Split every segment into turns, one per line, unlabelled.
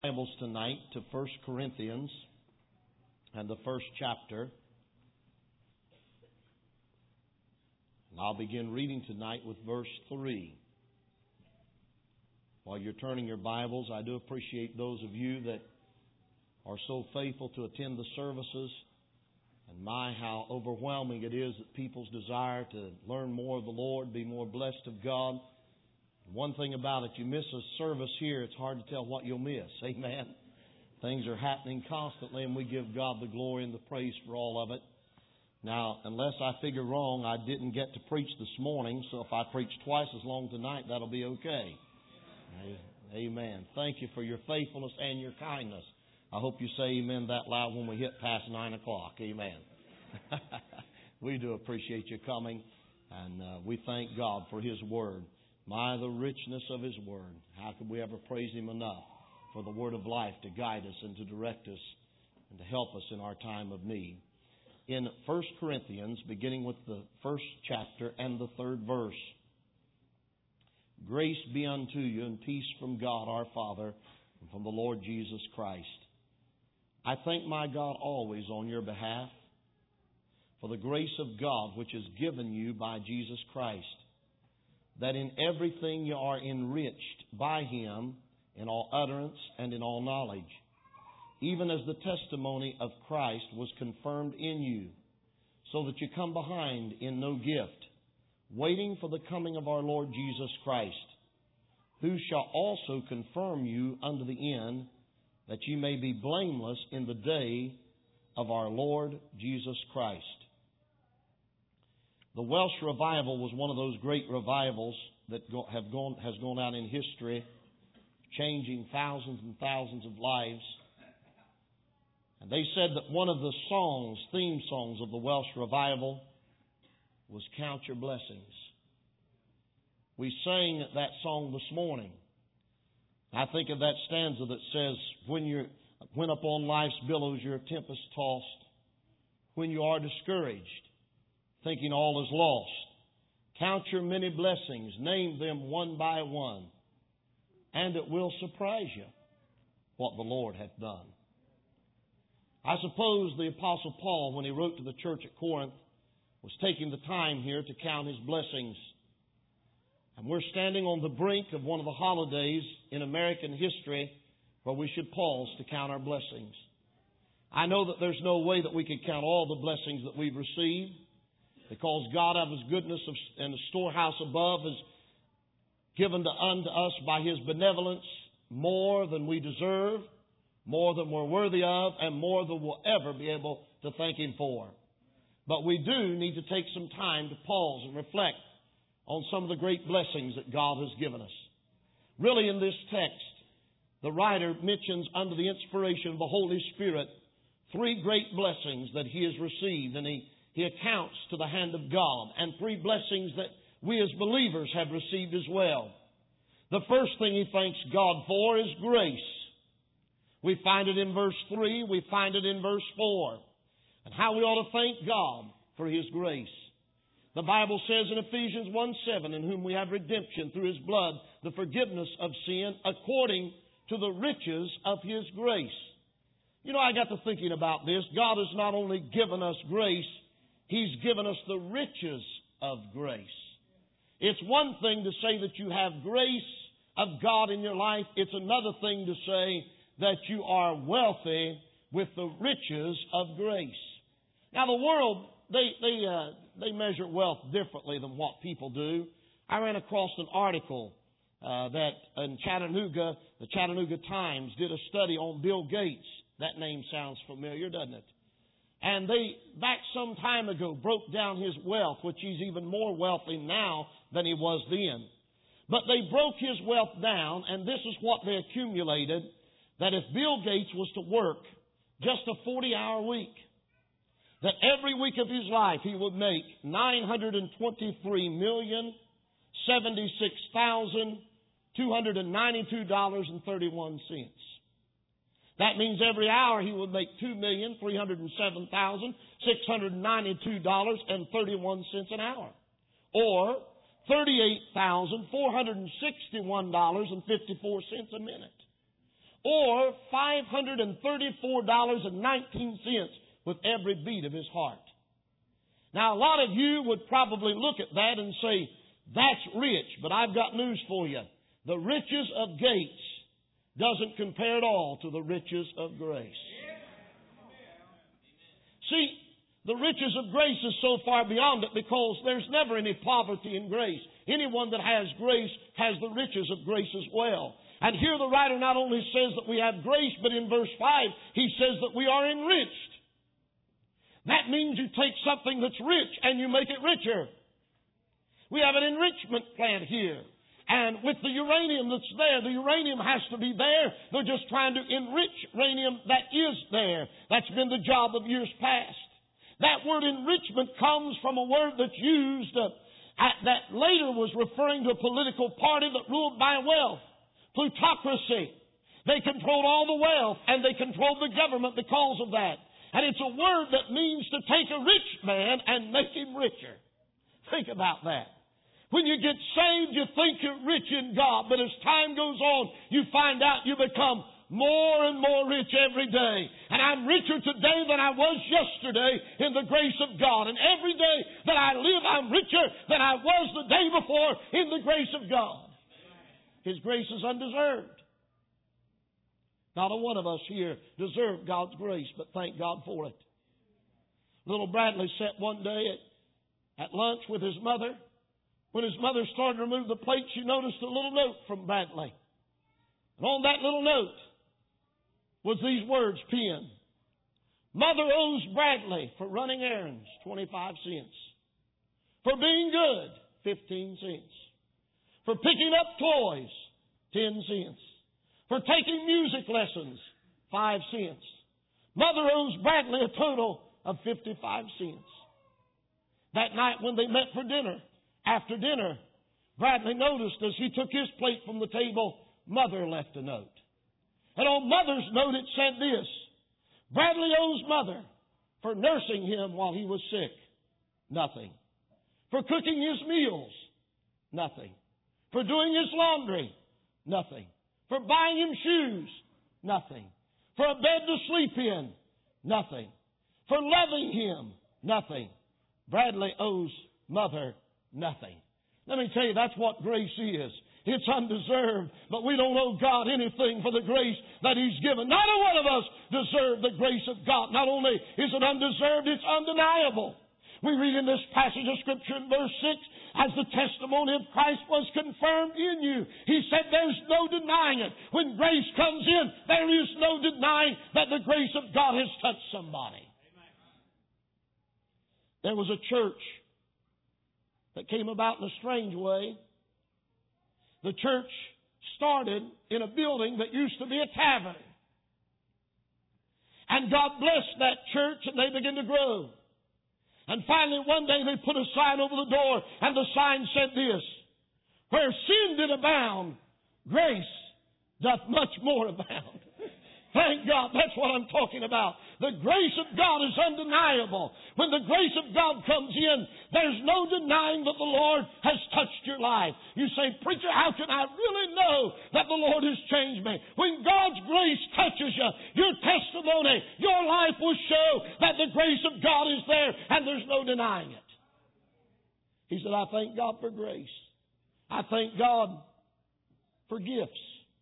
Bibles tonight to 1 Corinthians and the first chapter. And I'll begin reading tonight with verse 3. While you're turning your Bibles, I do appreciate those of you that are so faithful to attend the services. And how overwhelming it is that people's desire to learn more of the Lord, be more blessed of God. One thing about it, you miss a service here, it's hard to tell what you'll miss. Amen. Things are happening constantly, and we give God the glory and the praise for all of it. Now, unless I figure wrong, I didn't get to preach this morning, so if I preach twice as long tonight, that'll be okay. Amen. Thank you for your faithfulness and your kindness. I hope you say amen that loud when we hit past 9 o'clock. Amen. We do appreciate you coming, and we thank God for His Word. My, the richness of His Word. How could we ever praise Him enough for the Word of life to guide us and to direct us and to help us in our time of need? In 1 Corinthians, beginning with the first chapter and the third verse. Grace be unto you and peace from God our Father and from the Lord Jesus Christ. I thank my God always on your behalf for the grace of God which is given you by Jesus Christ, that in everything you are enriched by Him in all utterance and in all knowledge, even as the testimony of Christ was confirmed in you, so that you come behind in no gift, waiting for the coming of our Lord Jesus Christ, who shall also confirm you unto the end, that ye may be blameless in the day of our Lord Jesus Christ. The Welsh revival was one of those great revivals that has gone out in history, changing thousands and thousands of lives. And they said that one of the theme songs of the Welsh revival was Count Your Blessings. We sang that song this morning. I think of that stanza that says, when upon life's billows you're tempest tossed, when you are discouraged, thinking all is lost, count your many blessings, name them one by one, and it will surprise you what the Lord hath done. I suppose the Apostle Paul, when he wrote to the church at Corinth, was taking the time here to count his blessings. And we're standing on the brink of one of the holidays in American history where we should pause to count our blessings. I know that there's no way that we can count all the blessings that we've received, because God of His goodness and the storehouse above has given unto us by His benevolence more than we deserve, more than we're worthy of, and more than we'll ever be able to thank Him for. But we do need to take some time to pause and reflect on some of the great blessings that God has given us. Really, in this text, the writer mentions under the inspiration of the Holy Spirit 3 great blessings that he has received, and he accounts to the hand of God, and 3 blessings that we as believers have received as well. The first thing he thanks God for is grace. We find it in verse 3, we find it in verse 4, and how we ought to thank God for His grace. The Bible says in Ephesians 1:7, in whom we have redemption through His blood, the forgiveness of sin, according to the riches of His grace. You know, I got to thinking about this. God has not only given us grace, He's given us the riches of grace. It's one thing to say that you have grace of God in your life. It's another thing to say that you are wealthy with the riches of grace. Now, the world, they measure wealth differently than what people do. I ran across an article that in Chattanooga, the Chattanooga Times did a study on Bill Gates. That name sounds familiar, doesn't it? And they, back some time ago, broke down his wealth, which he's even more wealthy now than he was then. But they broke his wealth down, and this is what they accumulated, that if Bill Gates was to work just a 40-hour week, that every week of his life he would make $923,076,292.31. That means every hour he would make $2,307,692.31 an hour, or $38,461.54 a minute. or $534.19 with every beat of his heart. Now, a lot of you would probably look at that and say, that's rich, but I've got news for you. The riches of Gates doesn't compare at all to the riches of grace. See, the riches of grace is so far beyond it because there's never any poverty in grace. Anyone that has grace has the riches of grace as well. And here the writer not only says that we have grace, but in verse 5, he says that we are enriched. That means you take something that's rich and you make it richer. We have an enrichment plant here. And with the uranium that's there, the uranium has to be there. They're just trying to enrich uranium that is there. That's been the job of years past. That word enrichment comes from a word that's used that later was referring to a political party that ruled by wealth. Plutocracy. They controlled all the wealth and they controlled the government because of that. And it's a word that means to take a rich man and make him richer. Think about that. When you get saved, you think you're rich in God, but as time goes on, you find out you become more and more rich every day. And I'm richer today than I was yesterday in the grace of God. And every day that I live, I'm richer than I was the day before in the grace of God. His grace is undeserved. Not a one of us here deserve God's grace, but thank God for it. Little Bradley sat one day at lunch with his mother. When his mother started to remove the plate, she noticed a little note from Bradley. And on that little note was these words penned. Mother owes Bradley for running errands, 25 cents. For being good, 15 cents. For picking up toys, 10 cents. For taking music lessons, 5 cents. Mother owes Bradley a total of 55 cents. That night when they met for dinner, after dinner, Bradley noticed as he took his plate from the table, Mother left a note. And on Mother's note it said this, Bradley owes Mother for nursing him while he was sick. Nothing. For cooking his meals. Nothing. For doing his laundry. Nothing. For buying him shoes. Nothing. For a bed to sleep in. Nothing. For loving him. Nothing. Bradley owes Mother nothing. Let me tell you, that's what grace is. It's undeserved, but we don't owe God anything for the grace that He's given. Not a one of us deserve the grace of God. Not only is it undeserved, it's undeniable. We read in this passage of Scripture in verse 6, as the testimony of Christ was confirmed in you. He said there's no denying it. When grace comes in, there is no denying that the grace of God has touched somebody. There was a church that came about in a strange way. The church started in a building that used to be a tavern. And God blessed that church and they began to grow. And finally one day they put a sign over the door and the sign said this, where sin did abound, grace doth much more abound. Thank God, that's what I'm talking about. The grace of God is undeniable. When the grace of God comes in, there's no denying that the Lord has touched your life. You say, preacher, how can I really know that the Lord has changed me? When God's grace touches you, your testimony, your life will show that the grace of God is there and there's no denying it. He said, I thank God for grace. I thank God for gifts.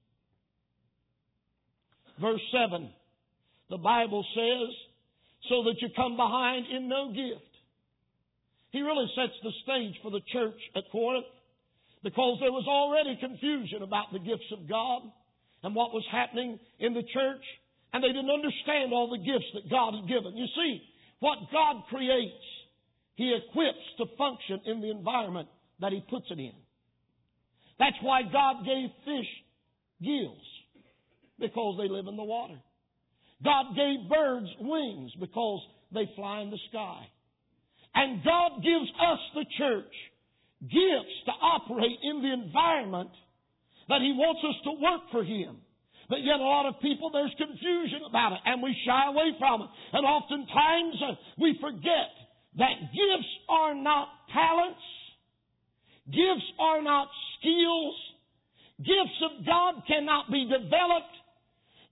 Verse 7, the Bible says, so that you come behind in no gift. He really sets the stage for the church at Corinth because there was already confusion about the gifts of God and what was happening in the church, and they didn't understand all the gifts that God had given. You see, what God creates, He equips to function in the environment that He puts it in. That's why God gave fish gills, because they live in the water. God gave birds wings because they fly in the sky. And God gives us, the church, gifts to operate in the environment that He wants us to work for Him. But yet a lot of people, there's confusion about it, and we shy away from it. And oftentimes we forget that gifts are not talents. Gifts are not skills. Gifts of God cannot be developed.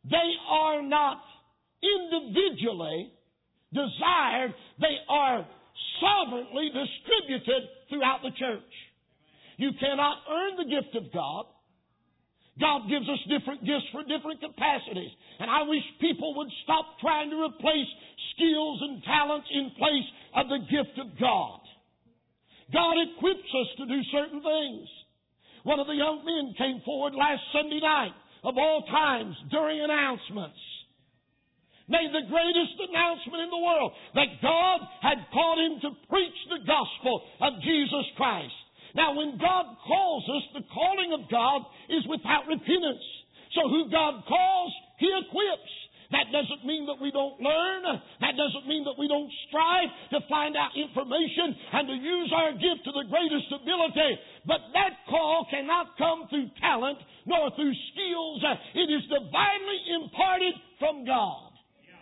They are not individually desired. They are sovereignly distributed throughout the church. You cannot earn the gift of God. God gives us different gifts for different capacities. And I wish people would stop trying to replace skills and talents in place of the gift of God. God equips us to do certain things. One of the young men came forward last Sunday night, of all times, during announcements, made the greatest announcement in the world, that God had called him to preach the gospel of Jesus Christ. Now, when God calls us, the calling of God is without repentance. So who God calls, He equips. That doesn't mean that we don't learn. That doesn't mean that we don't strive to find out information and to use our gift to the greatest ability. But that call cannot come through talent nor through skills. It is divinely imparted from God.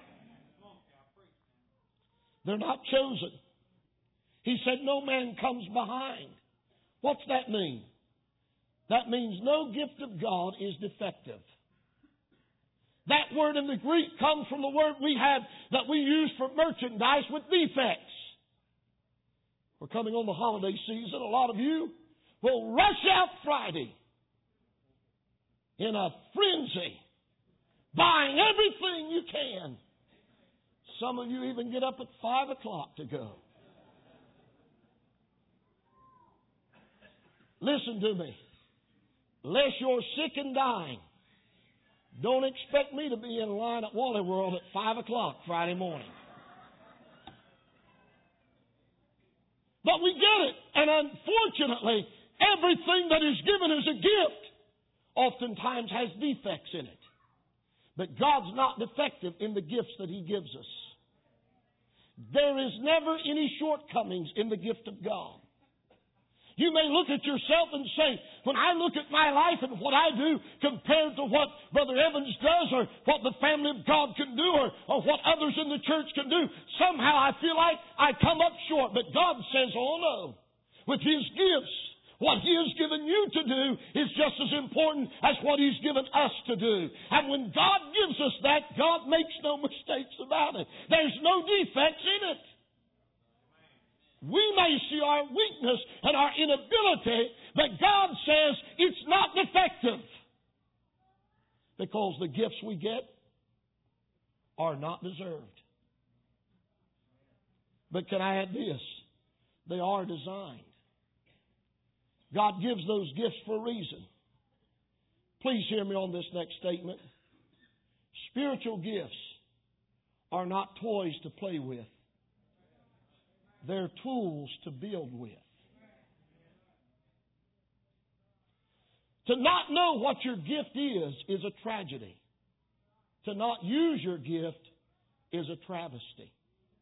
They're not chosen. He said, no man comes behind. What's that mean? That means no gift of God is defective. That word in the Greek comes from the word we have that we use for merchandise with defects. We're coming on the holiday season. A lot of you will rush out Friday in a frenzy, buying everything you can. Some of you even get up at 5 o'clock to go. Listen to me. Unless you're sick and dying, don't expect me to be in line at Wally World at 5 o'clock Friday morning. But we get it. And unfortunately, everything that is given as a gift oftentimes has defects in it. But God's not defective in the gifts that He gives us. There is never any shortcomings in the gift of God. You may look at yourself and say, when I look at my life and what I do compared to what Brother Evans does or what the family of God can do or what others in the church can do, somehow I feel like I come up short. But God says, oh no. With His gifts, what He has given you to do is just as important as what He's given us to do. And when God gives us that, God makes no mistakes about it. There's no defects in it. We may see our weakness and our inability, but God says it's not defective. Because the gifts we get are not deserved. But can I add this? They are designed. God gives those gifts for a reason. Please hear me on this next statement. Spiritual gifts are not toys to play with. They're tools to build with. To not know what your gift is a tragedy. To not use your gift is a travesty.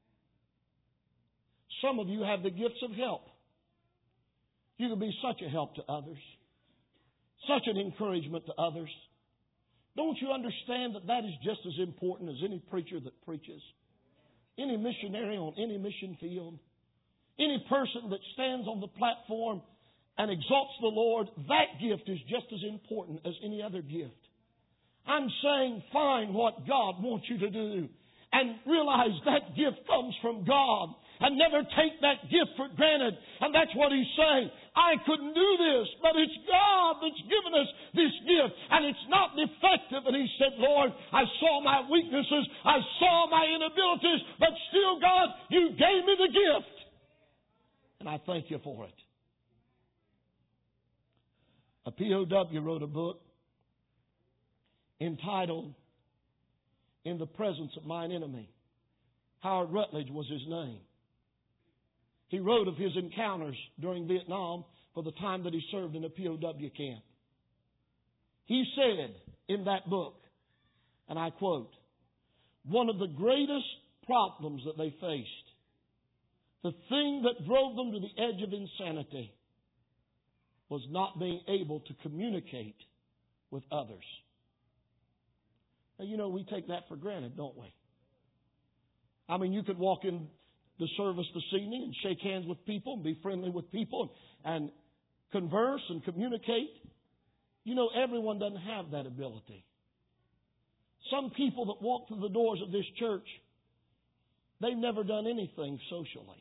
Some of you have the gifts of help. You can be such a help to others, such an encouragement to others. Don't you understand that that is just as important as any preacher that preaches? Any missionary on any mission field? Any person that stands on the platform and exalts the Lord, that gift is just as important as any other gift. I'm saying find what God wants you to do and realize that gift comes from God. And never take that gift for granted. And that's what He's saying. I couldn't do this, but it's God that's given us this gift. And it's not defective. And He said, Lord, I saw my weaknesses. I saw my inabilities. But still, God, You gave me the gift. And I thank You for it. A POW wrote a book entitled, In the Presence of Mine Enemy. Howard Rutledge was his name. He wrote of his encounters during Vietnam for the time that he served in a POW camp. He said in that book, and I quote, one of the greatest problems that they faced, the thing that drove them to the edge of insanity, was not being able to communicate with others. Now, you know, we take that for granted, don't we? I mean, you could walk in the service this evening and shake hands with people and be friendly with people and converse and communicate. You know, everyone doesn't have that ability. Some people that walk through the doors of this church, they've never done anything socially.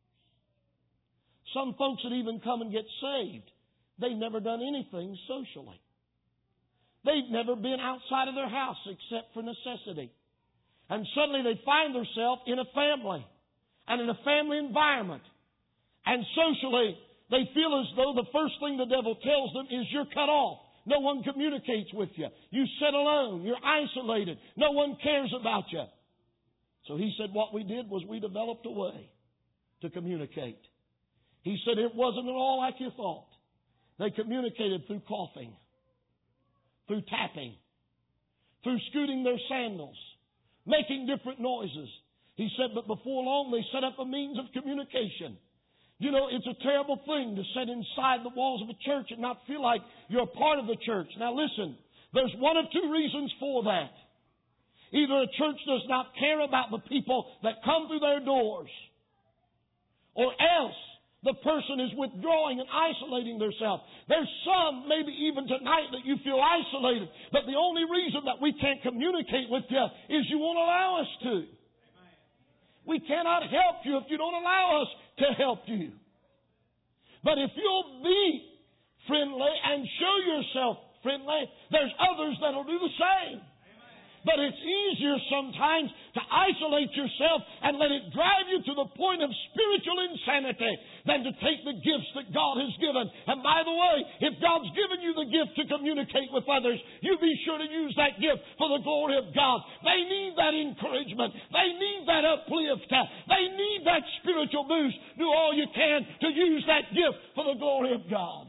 Some folks that even come and get saved, they've never done anything socially. They've never been outside of their house except for necessity. And suddenly they find themselves in a family and in a family environment. And socially, they feel as though the first thing the devil tells them is you're cut off. No one communicates with you. You sit alone. You're isolated. No one cares about you. So he said what we did was we developed a way to communicate. He said it wasn't at all like you thought. They communicated through coughing, through tapping, through scooting their sandals, making different noises. He said, but before long they set up a means of communication. You know, it's a terrible thing to sit inside the walls of a church and not feel like you're a part of the church. Now listen, there's one of two reasons for that. Either a church does not care about the people that come through their doors, or else the person is withdrawing and isolating themselves. There's some, maybe even tonight, that you feel isolated, but the only reason that we can't communicate with you is you won't allow us to. We cannot help you if you don't allow us to help you. But if you'll be friendly and show yourself friendly, there's others that'll do the same. But it's easier sometimes to isolate yourself and let it drive you to the point of spiritual insanity than to take the gifts that God has given. And by the way, if God's given you the gift to communicate with others, you be sure to use that gift for the glory of God. They need that encouragement. They need that uplift. They need that spiritual boost. Do all you can to use that gift for the glory of God.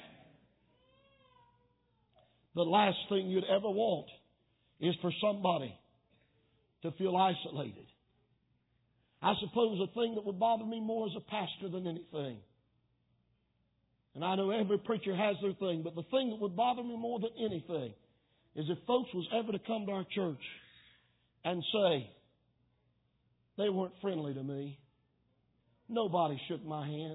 The last thing you'd ever want is for somebody to feel isolated. I suppose the thing that would bother me more as a pastor than anything, and I know every preacher has their thing, but the thing that would bother me more than anything is if folks was ever to come to our church and say, they weren't friendly to me. Nobody shook my hand.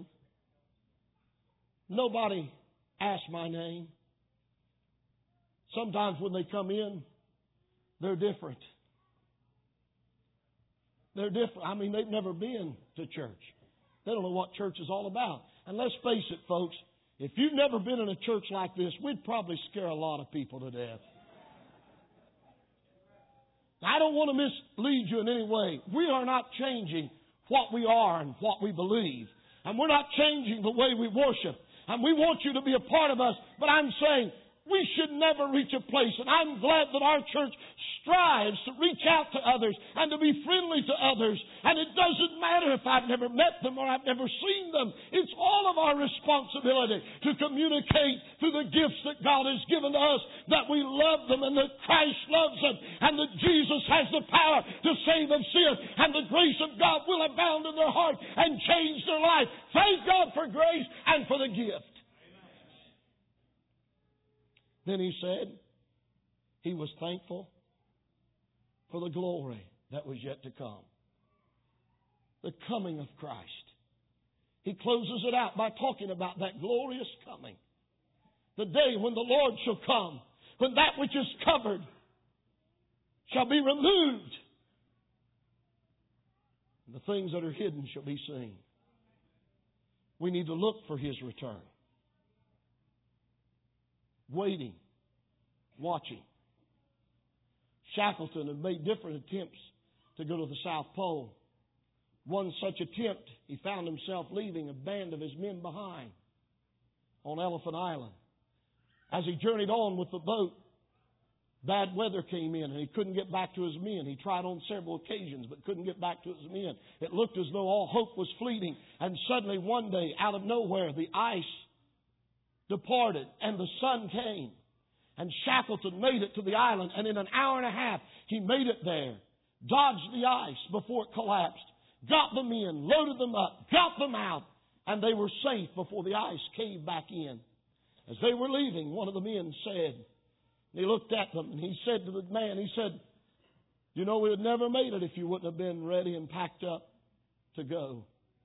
Nobody asked my name. Sometimes when they come in, they're different. They're different. I mean, they've never been to church. They don't know what church is all about. And let's face it, folks, if you've never been in a church like this, we'd probably scare a lot of people to death. I don't want to mislead you in any way. We are not changing what we are and what we believe. And we're not changing the way we worship. And we want you to be a part of us. But I'm saying, we should never reach a place, and I'm glad that our church strives to reach out to others and to be friendly to others. And it doesn't matter if I've never met them or I've never seen them. It's all of our responsibility to communicate through the gifts that God has given to us, that we love them and that Christ loves them and that Jesus has the power to save of sin and the grace of God will abound in their heart and change their life. Thank God for grace and for the gift. Then he said he was thankful for the glory that was yet to come. The coming of Christ. He closes it out by talking about that glorious coming. The day when the Lord shall come, when that which is covered shall be removed, and the things that are hidden shall be seen. We need to look for His return. Waiting, watching. Shackleton had made different attempts to go to the South Pole. One such attempt, he found himself leaving a band of his men behind on Elephant Island. As he journeyed on with the boat, bad weather came in and he couldn't get back to his men. He tried on several occasions but couldn't get back to his men. It looked as though all hope was fleeting. And suddenly one day, out of nowhere, the ice departed and the sun came. And Shackleton made it to the island, and in an hour and a half he made it there, dodged the ice before it collapsed, got them in, loaded them up, got them out, and they were safe before the ice caved back in. As they were leaving, one of the men said, and he looked at them and he said to the man, he said, you know, we would never made it if you wouldn't have been ready and packed up to go.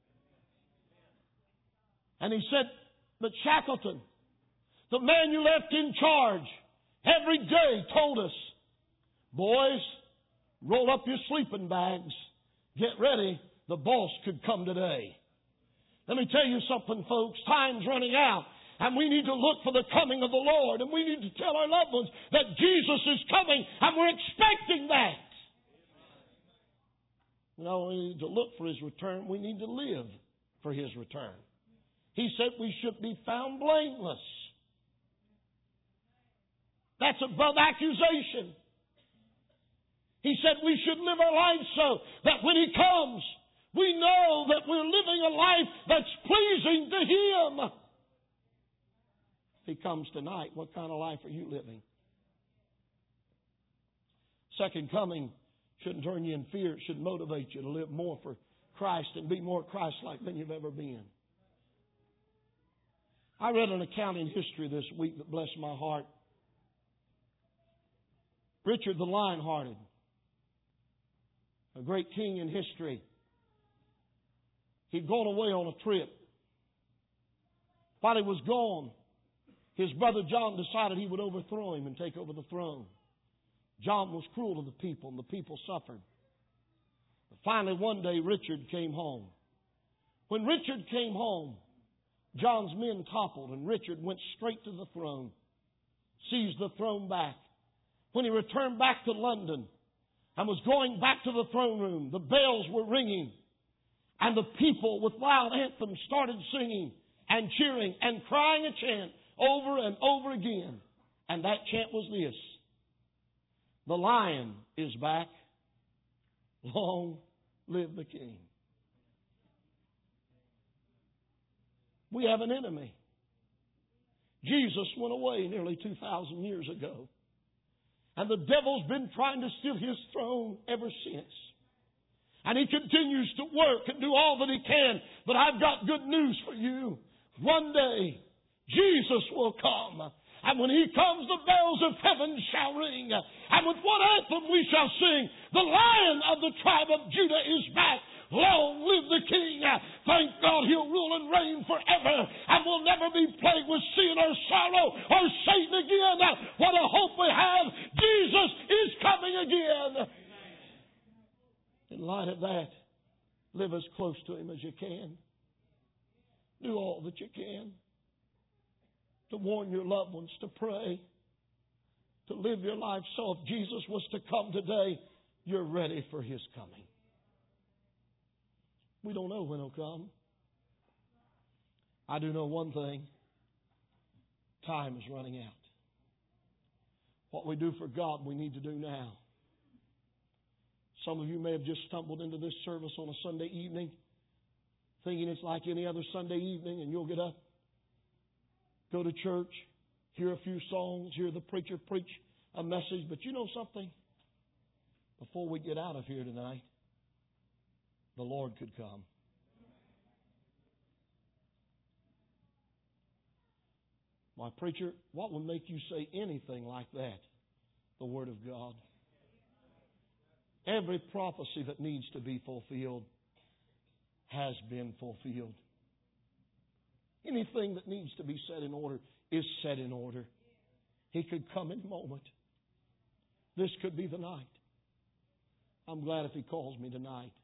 And he said, but Shackleton, the man you left in charge, every day told us, Boys, roll up your sleeping bags. Get ready. The boss could come today. Let me tell you something, folks. Time's running out. And we need to look for the coming of the Lord. And we need to tell our loved ones that Jesus is coming. And we're expecting that. We not only need to look for His return, we need to live for His return. He said we should be found blameless. That's above accusation. He said we should live our lives so that when He comes, we know that we're living a life that's pleasing to Him. If He comes tonight, what kind of life are you living? Second coming shouldn't turn you in fear. It should motivate you to live more for Christ and be more Christ-like than you've ever been. I read an account in history this week that blessed my heart. Richard the Lionhearted, a great king in history. He'd gone away on a trip. While he was gone, his brother John decided he would overthrow him and take over the throne. John was cruel to the people, and the people suffered. But finally, one day, Richard came home. When Richard came home, John's men toppled, and Richard went straight to the throne, seized the throne back. When he returned back to London and was going back to the throne room, the bells were ringing, and the people with loud anthems started singing and cheering and crying a chant over and over again. And that chant was this: the Lion is back. Long live the King. We have an enemy. Jesus went away nearly 2,000 years ago. And the devil's been trying to steal His throne ever since. And he continues to work and do all that he can. But I've got good news for you. One day, Jesus will come. And when He comes, the bells of heaven shall ring. And with what anthem we shall sing: the Lion of the tribe of Judah is back. Long live the King. Thank God He'll rule and reign forever. And we'll never be plagued with sin or sorrow or Satan again. What a hope we have. Jesus is coming again. In light of that, live as close to Him as you can. Do all that you can to warn your loved ones, to pray, to live your life so if Jesus was to come today, you're ready for His coming. We don't know when He'll come. I do know one thing. Time is running out. What we do for God, we need to do now. Some of you may have just stumbled into this service on a Sunday evening, thinking it's like any other Sunday evening, and you'll get up, go to church, hear a few songs, hear the preacher preach a message. But you know something? Before we get out of here tonight, the Lord could come. My preacher, what would make you say anything like that? The Word of God. Every prophecy that needs to be fulfilled has been fulfilled. Anything that needs to be set in order is set in order. He could come in a moment. This could be the night. I'm glad if He calls me tonight.